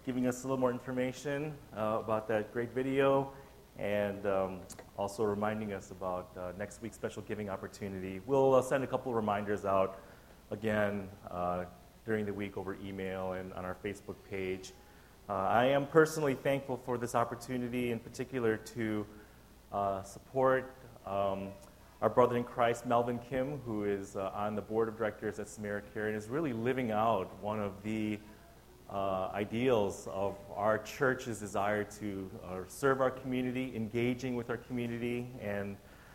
giving us a little more information about that great video, and also reminding us about next week's special giving opportunity. We'll send a couple of reminders out again during the week over email and on our Facebook page. I am personally thankful for this opportunity, in particular to support our brother in Christ, Melvin Kim, who is on the board of directors at SamariCare and is really living out one of the ideals of our church's desire to serve our community, engaging with our community, and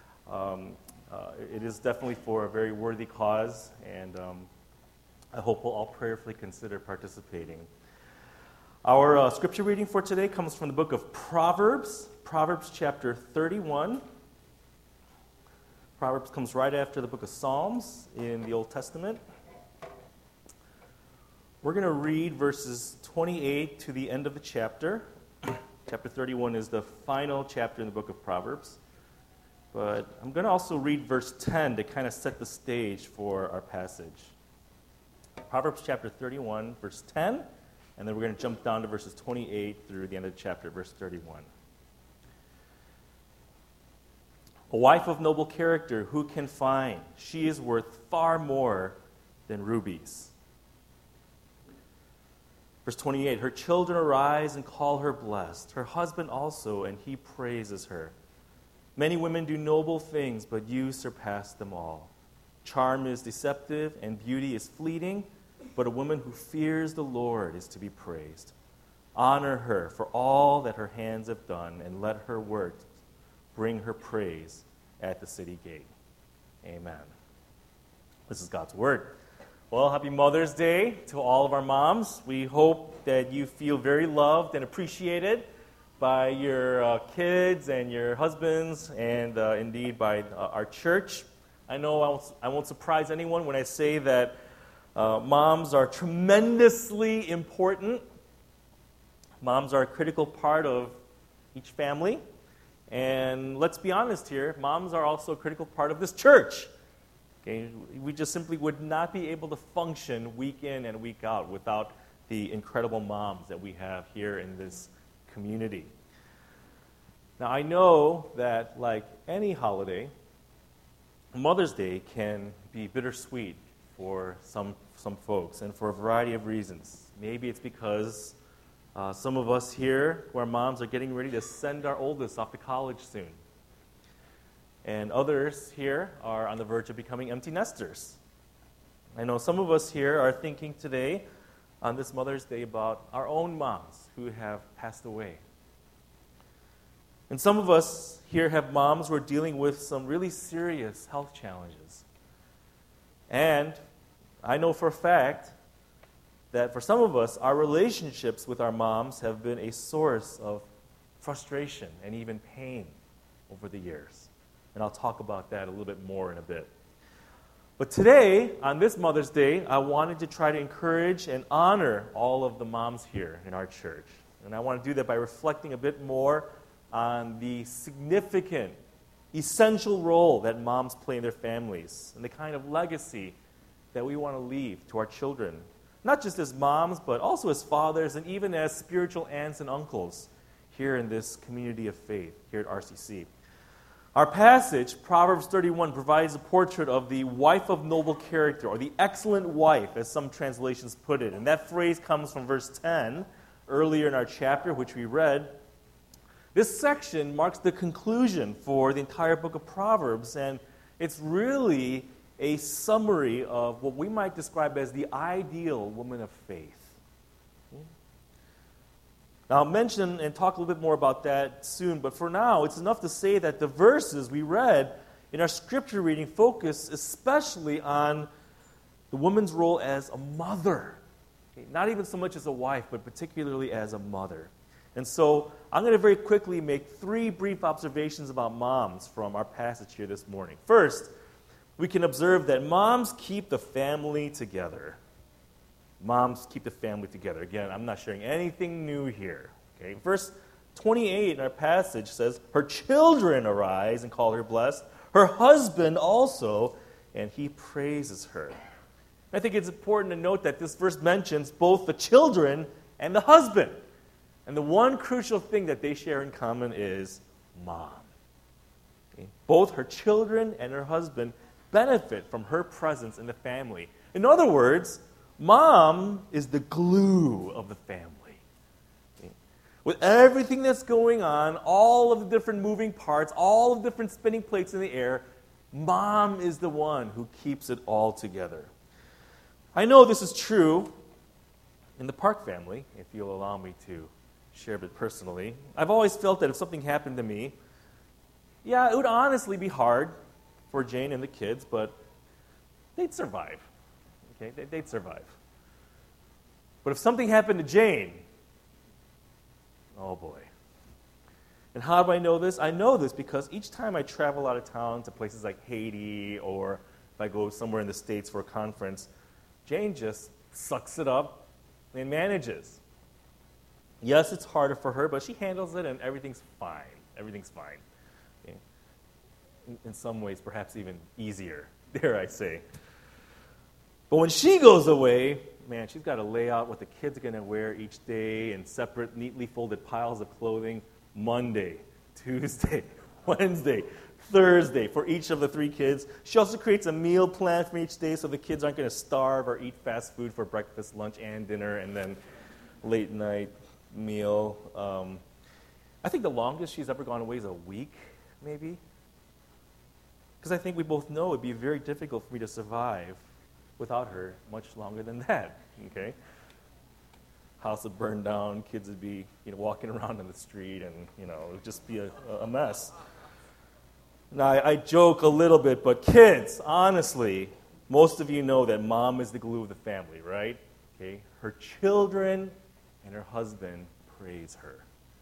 it is definitely for a very worthy cause, and I hope we'll all prayerfully consider participating. Our scripture reading for today comes from the book of Proverbs, Proverbs chapter 31. Proverbs comes right after the book of Psalms in the Old Testament. We're going to read verses 28 to the end of the chapter. Chapter 31 is the final chapter in the book of Proverbs. But I'm going to also read verse 10 to kind of set the stage for our passage. Proverbs chapter 31, verse 10, and then we're going to jump down to verses 28 through the end of the chapter, verse 31. A wife of noble character, who can find? She is worth far more than rubies. Verse 28, her children arise and call her blessed, her husband also, and he praises her. Many women do noble things, but you surpass them all. Charm is deceptive, and beauty is fleeting, but a woman who fears the Lord is to be praised. Honor her for all that her hands have done, and let her work bring her praise at the city gate. Amen. This is God's word. Well, happy Mother's Day to all of our moms. We hope that you feel very loved and appreciated by your kids and your husbands, and indeed by our church. I know I won't surprise anyone when I say that moms are tremendously important. Moms are a critical part of each family. And let's be honest here, moms are also a critical part of this church. Okay? We just simply would not be able to function week in and week out without the incredible moms that we have here in this community. Now, I know that, like any holiday, Mother's Day can be bittersweet for some folks, and for a variety of reasons. Maybe it's because some of us here who are moms are getting ready to send our oldest off to college soon. And others here are on the verge of becoming empty nesters. I know some of us here are thinking today on this Mother's Day about our own moms who have passed away. And some of us here have moms who are dealing with some really serious health challenges. And I know for a fact that for some of us, our relationships with our moms have been a source of frustration and even pain over the years. And I'll talk about that a little bit more in a bit. But today, on this Mother's Day, I wanted to try to encourage and honor all of the moms here in our church. And I want to do that by reflecting a bit more on the significant, essential role that moms play in their families and the kind of legacy that we want to leave to our children. Not just as moms, but also as fathers and even as spiritual aunts and uncles here in this community of faith, here at RCC. Our passage, Proverbs 31, provides a portrait of the wife of noble character, or the excellent wife, as some translations put it. And that phrase comes from verse 10, earlier in our chapter, which we read. This section marks the conclusion for the entire book of Proverbs, and it's really a summary of what we might describe as the ideal woman of faith. Now, I'll mention and talk a little bit more about that soon, but for now, it's enough to say that the verses we read in our scripture reading focus especially on the woman's role as a mother. Okay? Not even so much as a wife, but particularly as a mother. And so, I'm going to very quickly make 3 brief observations about moms from our passage here this morning. First, we can observe that moms keep the family together. Moms keep the family together. Again, I'm not sharing anything new here. Okay? Verse 28 in our passage says, her children arise and call her blessed, her husband also, and he praises her. I think it's important to note that this verse mentions both the children and the husband. And the one crucial thing that they share in common is mom. Okay? Both her children and her husband benefit from her presence in the family. In other words, mom is the glue of the family. Okay? With everything that's going on, all of the different moving parts, all of the different spinning plates in the air, mom is the one who keeps it all together. I know this is true in the Park family, if you'll allow me to share a bit personally. I've always felt that if something happened to me, yeah, it would honestly be hard for Jane and the kids, but they'd survive. Okay, they'd survive. But if something happened to Jane, oh boy. And how do I know this? I know this because each time I travel out of town to places like Haiti, or if I go somewhere in the States for a conference, Jane just sucks it up and manages. Yes, it's harder for her, but she handles it and everything's fine. Everything's fine. Okay? In some ways, perhaps even easier, dare I say. But when she goes away, man, she's got to lay out what the kids are going to wear each day in separate, neatly folded piles of clothing. Monday, Tuesday, Wednesday, Thursday for each of the 3 kids. She also creates a meal plan for each day so the kids aren't going to starve or eat fast food for breakfast, lunch, and dinner, and then late night meal. I think the longest she's ever gone away is a week, maybe. Because I think we both know it would be very difficult for me to survive without her much longer than that. Okay? House would burn down, kids would be walking around in the street, and it would just be a mess. Now, I joke a little bit, but kids, honestly, most of you know that mom is the glue of the family, right? Okay, her children and her husband praise her.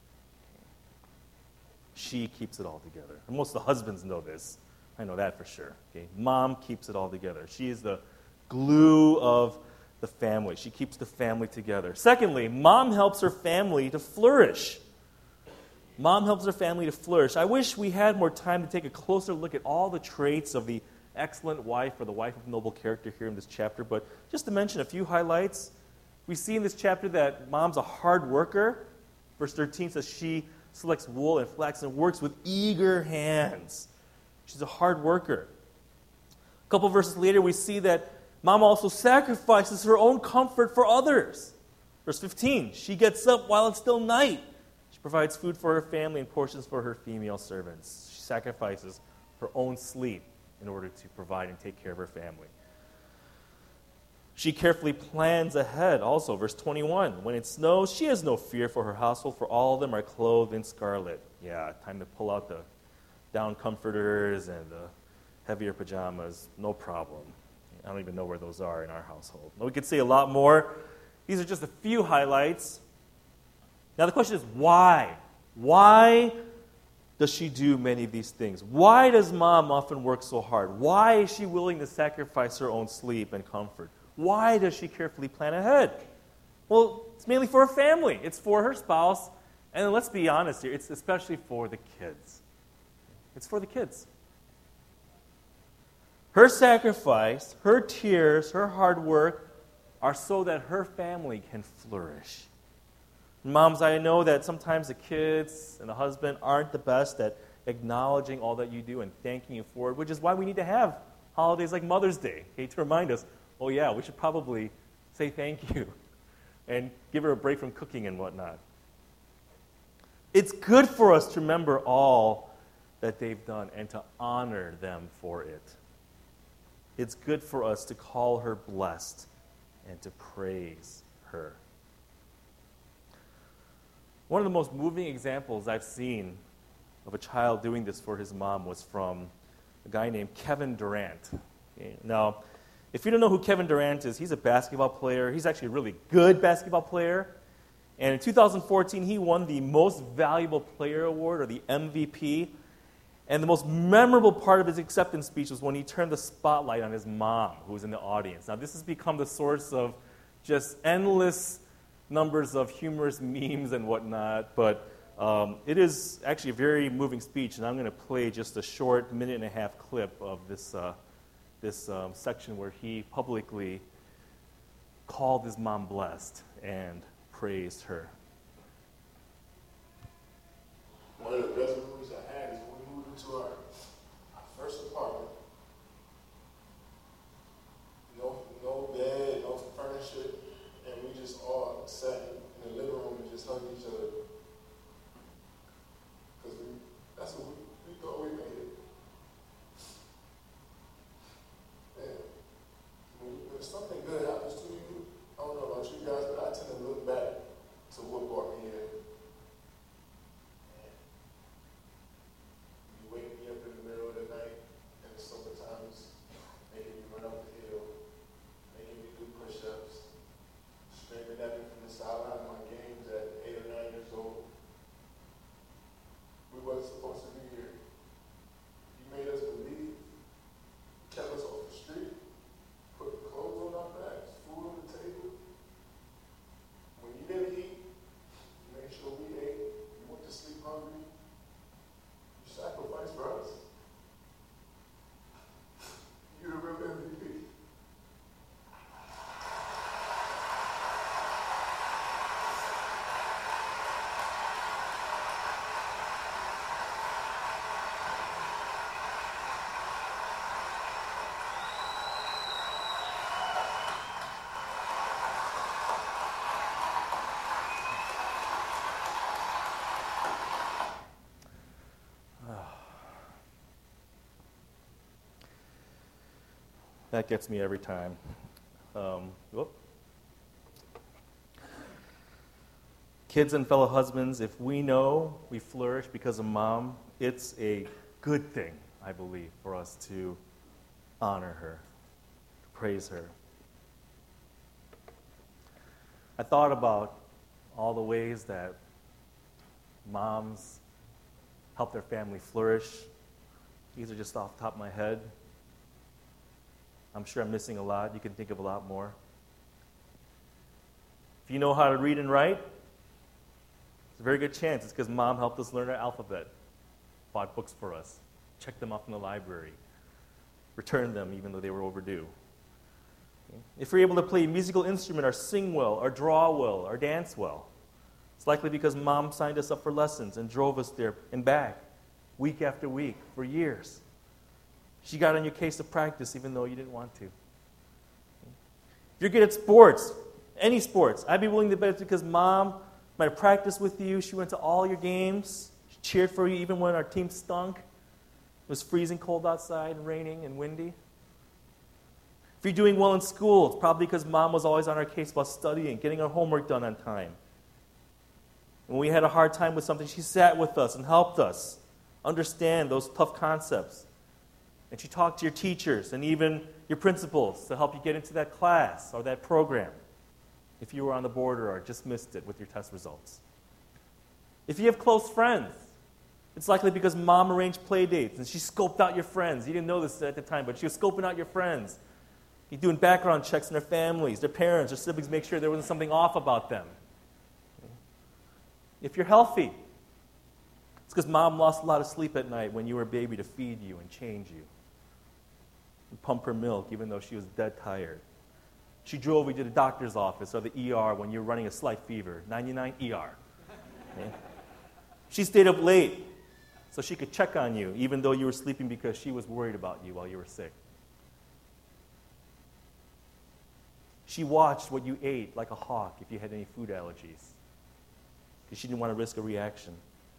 She keeps it all together. And most of the husbands know this. I know that for sure. Okay, mom keeps it all together. She is the glue of the family. She keeps the family together. Secondly, mom helps her family to flourish. Mom helps her family to flourish. I wish we had more time to take a closer look at all the traits of the excellent wife or the wife of noble character here in this chapter, but just to mention a few highlights, we see in this chapter that mom's a hard worker. Verse 13 says she selects wool and flax and works with eager hands. She's a hard worker. A couple verses later, we see that mom also sacrifices her own comfort for others. Verse 15, she gets up while it's still night. She provides food for her family and portions for her female servants. She sacrifices her own sleep in order to provide and take care of her family. She carefully plans ahead also. Verse 21, when it snows, she has no fear for her household, for all of them are clothed in scarlet. Yeah, time to pull out the down comforters and the heavier pajamas. No problem. I don't even know where those are in our household. We could say a lot more. These are just a few highlights. Now the question is, why? Why does she do many of these things? Why does mom often work so hard? Why is she willing to sacrifice her own sleep and comfort? Why does she carefully plan ahead? Well, it's mainly for her family. It's for her spouse. And let's be honest here, it's especially for the kids. It's for the kids. Her sacrifice, her tears, her hard work are so that her family can flourish. Moms, I know that sometimes the kids and the husband aren't the best at acknowledging all that you do and thanking you for it, which is why we need to have holidays like Mother's Day, okay, to remind us, oh yeah, we should probably say thank you and give her a break from cooking and whatnot. It's good for us to remember all that they've done and to honor them for it. It's good for us to call her blessed and to praise her. One of the most moving examples I've seen of a child doing this for his mom was from a guy named Kevin Durant. Okay, now, if you don't know who Kevin Durant is, he's a basketball player. He's actually a really good basketball player. And in 2014, he won the Most Valuable Player Award, or the MVP. And the most memorable part of his acceptance speech was when he turned the spotlight on his mom, who was in the audience. Now, this has become the source of just endless numbers of humorous memes and whatnot, but it is actually a very moving speech, and I'm going to play just a short minute-and-a-half clip of this section where he publicly called his mom blessed and praised her. One of the best memories I had is when we moved into our first apartment. No bed, no furniture, and we just all sat in the living room and just hugged each other. Because that's what we thought we made it. And when something good happens to you, I don't know about you guys, but I tend to look back to what brought me here. You wake me up in the middle of the night, and the summertime's making me run up the hill, making me do push-ups, screaming at me from the sideline of my games at 8 or 9 years old. We wasn't supposed to be here. You made us believe, kept us off the street, put clothes on our backs, food on the table. When you didn't eat, you made sure we ate. You went to sleep hungry. You sacrificed for us. You're the real MVP. That gets me every time. Kids and fellow husbands, if we know we flourish because of mom, it's a good thing, I believe, for us to honor her, to praise her. I thought about all the ways that moms help their family flourish. These are just off the top of my head. I'm sure I'm missing a lot. You can think of a lot more. If you know how to read and write, it's a very good chance it's because mom helped us learn our alphabet, bought books for us, checked them off in the library, returned them even though they were overdue. If we're able to play a musical instrument or sing well or draw well or dance well, it's likely because mom signed us up for lessons and drove us there and back week after week for years. She got on your case to practice even though you didn't want to. If you're good at sports, any sports, I'd be willing to bet it's because mom might have practiced with you. She went to all your games. She cheered for you even when our team stunk. It was freezing cold outside and raining and windy. If you're doing well in school, it's probably because mom was always on our case about studying, getting our homework done on time. When we had a hard time with something, she sat with us and helped us understand those tough concepts. And she talked to your teachers and even your principals to help you get into that class or that program if you were on the border or just missed it with your test results. If you have close friends, it's likely because mom arranged play dates and she scoped out your friends. You didn't know this at the time, but she was scoping out your friends. You're doing background checks on their families, their parents, their siblings, make sure there wasn't something off about them. If you're healthy, it's because mom lost a lot of sleep at night when you were a baby to feed you and change you. Pump her milk even though she was dead tired. She drove you to the doctor's office or the ER when you were running a slight fever, 99 ER. Okay? She stayed up late so she could check on you even though you were sleeping because she was worried about you while you were sick. She watched what you ate like a hawk if you had any food allergies because she didn't want to risk a reaction.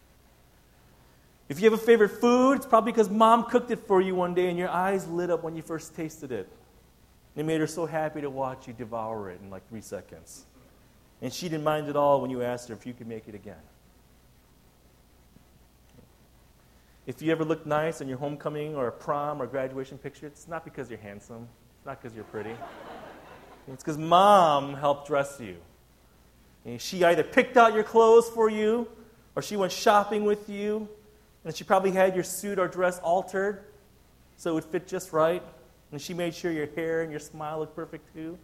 If you have a favorite food, it's probably because mom cooked it for you one day and your eyes lit up when you first tasted it. And it made her so happy to watch you devour it in like 3 seconds. And she didn't mind at all when you asked her if you could make it again. If you ever look nice on your homecoming or a prom or graduation picture, it's not because you're handsome. It's not because you're pretty. It's because mom helped dress you. And she either picked out your clothes for you or she went shopping with you. And she probably had your suit or dress altered so it would fit just right. And she made sure your hair and your smile looked perfect too.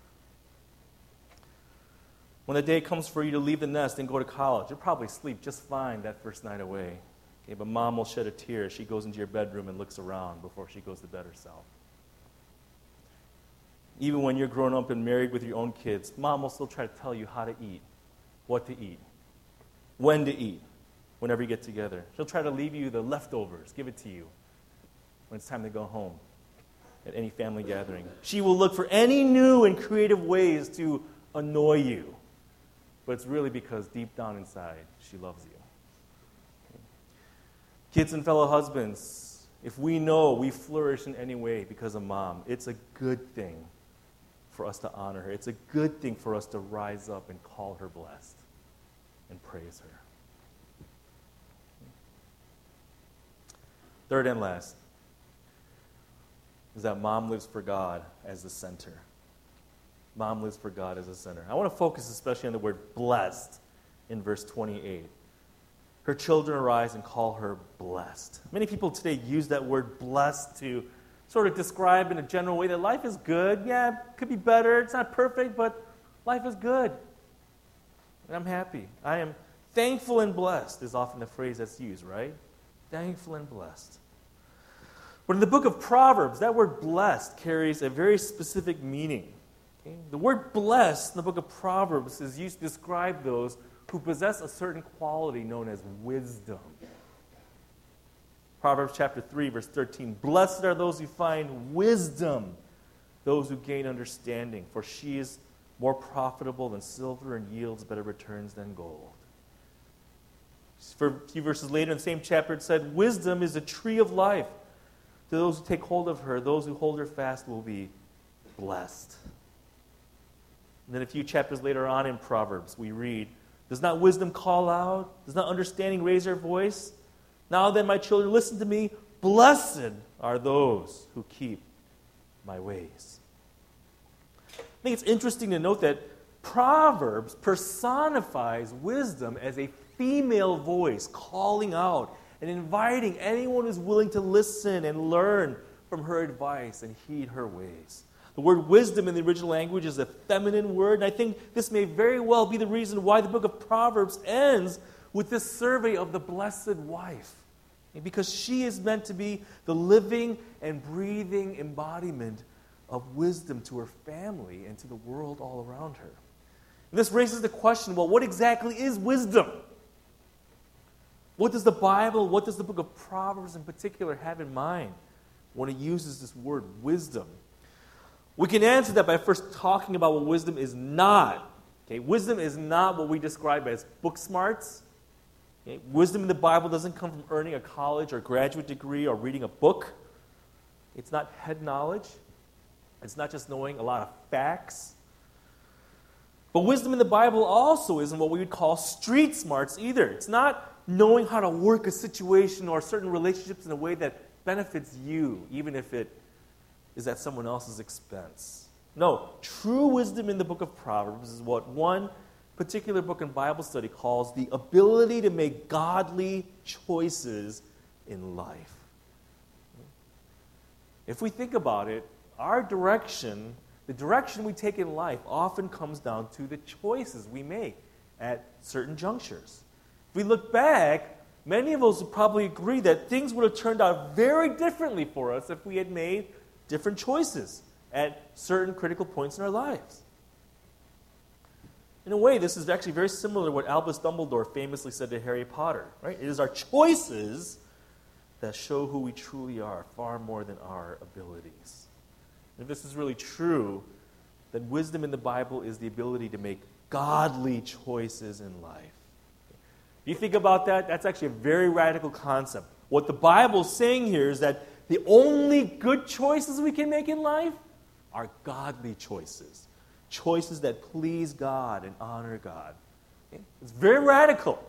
When the day comes for you to leave the nest and go to college, you'll probably sleep just fine that first night away. Okay, but mom will shed a tear as she goes into your bedroom and looks around before she goes to bed herself. Even when you're grown up and married with your own kids, mom will still try to tell you how to eat what to eat, when to eat, whenever you get together. She'll try to leave you the leftovers, give it to you when it's time to go home at any family gathering. She will look for any new and creative ways to annoy you. But it's really because deep down inside, she loves you. Kids and fellow husbands, if we know we flourish in any way because of mom, it's a good thing for us to honor her. It's a good thing for us to rise up and call her blessed and praise her. Third and last is that mom lives for God as the center. Mom lives for God as the center. I want to focus especially on the word blessed in verse 28. Her children arise and call her blessed. Many people today use that word blessed to sort of describe in a general way that life is good. Yeah, it could be better. It's not perfect, but life is good. And I'm happy. I am thankful and blessed is often the phrase that's used, right? Thankful and blessed. But in the book of Proverbs, that word blessed carries a very specific meaning. Okay? The word blessed in the book of Proverbs is used to describe those who possess a certain quality known as wisdom. Proverbs chapter 3, verse 13. Blessed are those who find wisdom, those who gain understanding, for she is more profitable than silver and yields better returns than gold. For a few verses later in the same chapter, it said, wisdom is a tree of life. To those who take hold of her, those who hold her fast will be blessed. And then a few chapters later on in Proverbs, we read, does not wisdom call out? Does not understanding raise her voice? Now then, my children, listen to me. Blessed are those who keep my ways. I think it's interesting to note that Proverbs personifies wisdom as a female voice calling out and inviting anyone who's willing to listen and learn from her advice and heed her ways. The word wisdom in the original language is a feminine word, and I think this may very well be the reason why the book of Proverbs ends with this survey of the blessed wife. Because she is meant to be the living and breathing embodiment of wisdom to her family and to the world all around her. And this raises the question, well, what exactly is wisdom? What does the Bible, what does the book of Proverbs in particular have in mind when it uses this word wisdom? We can answer that by first talking about what wisdom is not. Okay? Wisdom is not what we describe as book smarts. Okay? Wisdom in the Bible doesn't come from earning a college or graduate degree or reading a book. It's not head knowledge. It's not just knowing a lot of facts. But wisdom in the Bible also isn't what we would call street smarts either. It's not knowing how to work a situation or certain relationships in a way that benefits you, even if it is at someone else's expense. No, true wisdom in the book of Proverbs is what one particular book in Bible study calls the ability to make godly choices in life. If we think about it, our direction, the direction we take in life often comes down to the choices we make at certain junctures. If we look back, many of us would probably agree that things would have turned out very differently for us if we had made different choices at certain critical points in our lives. In a way, this is actually very similar to what Albus Dumbledore famously said to Harry Potter. Right? It is our choices that show who we truly are, far more than our abilities. If this is really true, then wisdom in the Bible is the ability to make godly choices in life. If you think about that, that's actually a very radical concept. What the Bible is saying here is that the only good choices we can make in life are godly choices. Choices that please God and honor God. Okay? It's very radical.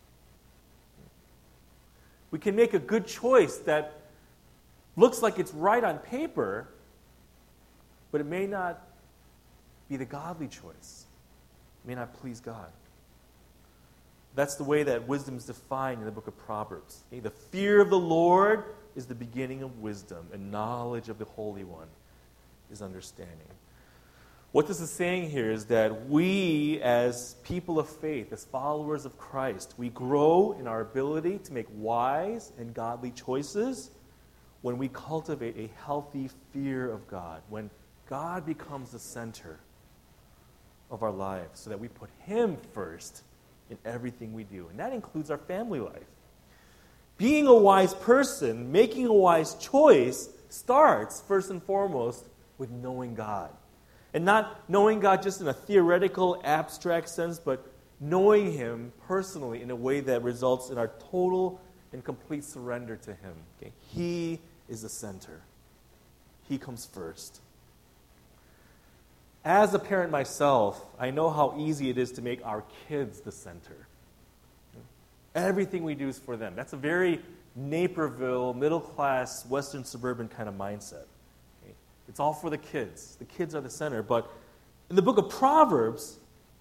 We can make a good choice that looks like it's right on paper, but it may not be the godly choice. It may not please God. That's the way that wisdom is defined in the book of Proverbs. Okay? The fear of the Lord is the beginning of wisdom, and knowledge of the Holy One is understanding. What this is saying here is that we, as people of faith, as followers of Christ, we grow in our ability to make wise and godly choices when we cultivate a healthy fear of God, when God becomes the center of our lives, so that we put Him first in everything we do. And that includes our family life. Being a wise person, making a wise choice, starts first and foremost with knowing God. And not knowing God just in a theoretical, abstract sense, but knowing Him personally in a way that results in our total and complete surrender to Him. Okay? He is the center. He comes first. As a parent myself, I know how easy it is to make our kids the center. Everything we do is for them. That's a very Naperville, middle-class, Western suburban kind of mindset. Okay? It's all for the kids. The kids are the center. But in the book of Proverbs,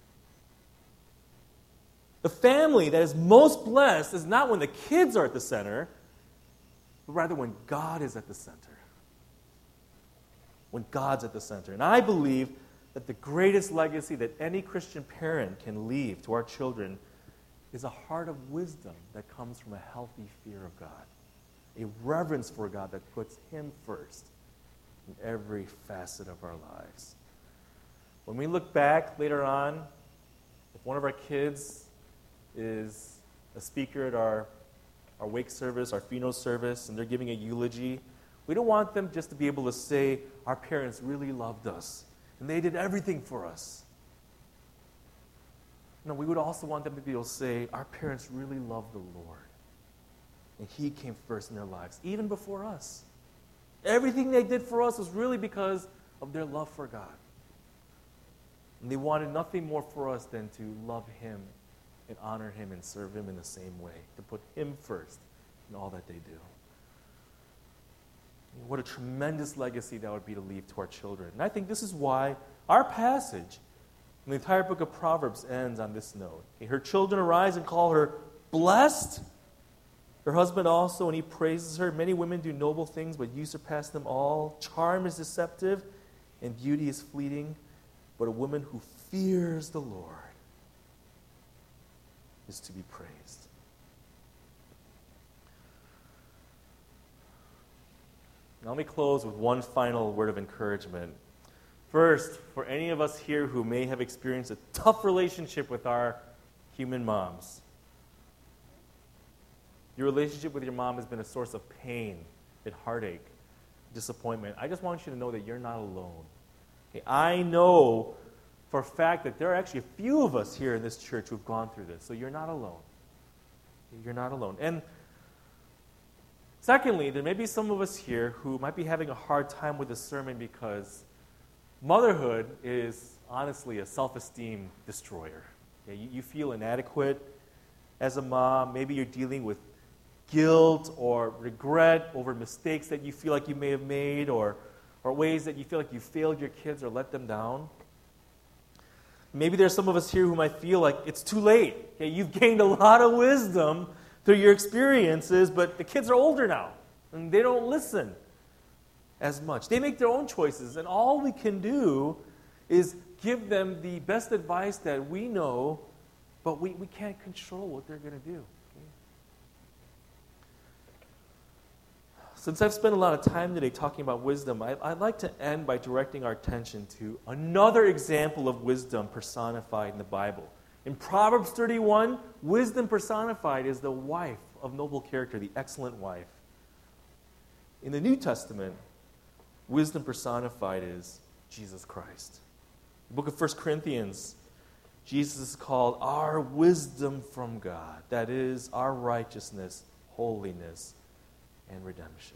the family that is most blessed is not when the kids are at the center, but rather when God is at the center. When God's at the center. And I believe that the greatest legacy that any Christian parent can leave to our children is a heart of wisdom that comes from a healthy fear of God, a reverence for God that puts Him first in every facet of our lives. When we look back later on, if one of our kids is a speaker at our wake service, our funeral service, and they're giving a eulogy, we don't want them just to be able to say, our parents really loved us, and they did everything for us. No, we would also want them to be able to say, our parents really loved the Lord, and He came first in their lives, even before us. Everything they did for us was really because of their love for God. And they wanted nothing more for us than to love Him and honor Him and serve Him in the same way, to put Him first in all that they do. What a tremendous legacy that would be to leave to our children. And I think this is why our passage in the entire book of Proverbs ends on this note. Her children arise and call her blessed. Her husband also, and he praises her. Many women do noble things, but you surpass them all. Charm is deceptive, and beauty is fleeting. But a woman who fears the Lord is to be praised. Now let me close with one final word of encouragement. First, for any of us here who may have experienced a tough relationship with our human moms, your relationship with your mom has been a source of pain and heartache, disappointment. I just want you to know that you're not alone. Okay, I know for a fact that there are actually a few of us here in this church who've gone through this, so you're not alone. You're not alone. And secondly, there may be some of us here who might be having a hard time with this sermon because motherhood is honestly a self-esteem destroyer. Okay, you feel inadequate as a mom. Maybe you're dealing with guilt or regret over mistakes that you feel like you may have made or ways that you feel like you failed your kids or let them down. Maybe there's some of us here who might feel like it's too late. Okay, you've gained a lot of wisdom through your experiences, but the kids are older now, and they don't listen as much. They make their own choices, and all we can do is give them the best advice that we know, but we can't control what they're going to do. Okay? Since I've spent a lot of time today talking about wisdom, I'd like to end by directing our attention to another example of wisdom personified in the Bible. In Proverbs 31, wisdom personified is the wife of noble character, the excellent wife. In the New Testament, wisdom personified is Jesus Christ. The book of 1 Corinthians, Jesus is called our wisdom from God. That is, our righteousness, holiness, and redemption.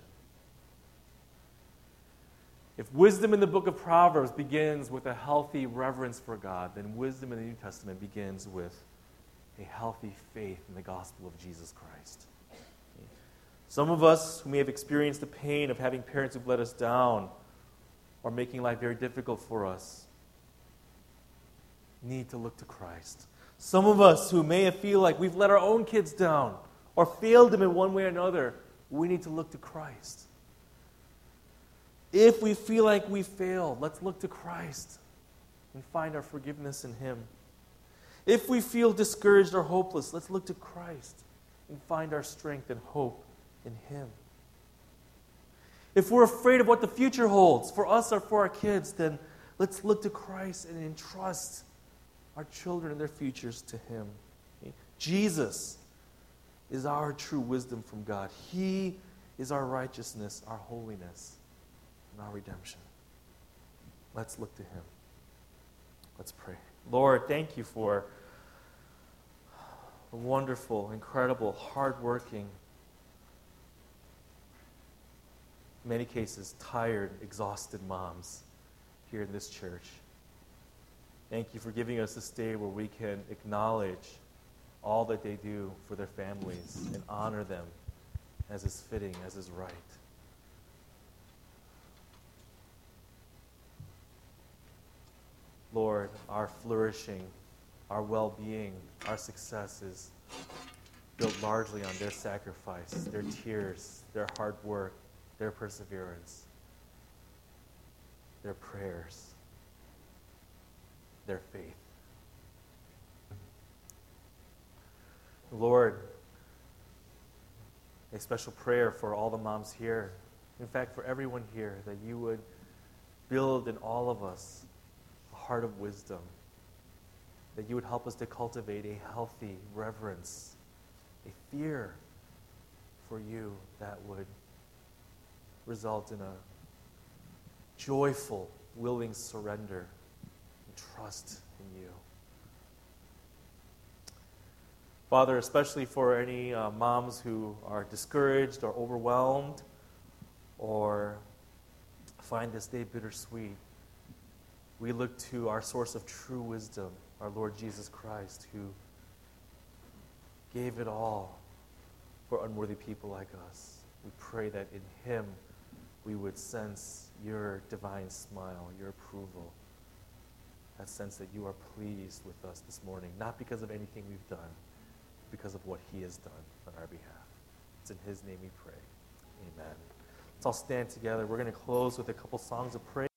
If wisdom in the book of Proverbs begins with a healthy reverence for God, then wisdom in the New Testament begins with a healthy faith in the gospel of Jesus Christ. Some of us who may have experienced the pain of having parents who've let us down or making life very difficult for us need to look to Christ. Some of us who may feel like we've let our own kids down or failed them in one way or another, we need to look to Christ. If we feel like we failed, let's look to Christ and find our forgiveness in Him. If we feel discouraged or hopeless, let's look to Christ and find our strength and hope in Him. If we're afraid of what the future holds for us or for our kids, then let's look to Christ and entrust our children and their futures to Him Jesus is our true wisdom from God. He is our righteousness, our holiness, and our redemption. Let's look to him. Let's pray. Lord, thank you for the wonderful, incredible, hardworking, in many cases, tired, exhausted moms here in this church. Thank you for giving us this day where we can acknowledge all that they do for their families and honor them as is fitting, as is right. Lord, our flourishing, our well-being, our success is built largely on their sacrifice, their tears, their hard work, their perseverance, their prayers, their faith. Lord, a special prayer for all the moms here, in fact, for everyone here, that you would build in all of us a heart of wisdom, that you would help us to cultivate a healthy reverence, a fear for you that would result in a joyful, willing surrender and trust in you. Father, especially for any moms who are discouraged or overwhelmed or find this day bittersweet, we look to our source of true wisdom, our Lord Jesus Christ, who gave it all for unworthy people like us. We pray that in him we would sense your divine smile, your approval, that sense that you are pleased with us this morning, not because of anything we've done, because of what he has done on our behalf. It's in his name we pray. Amen. Let's all stand together. We're going to close with a couple songs of praise.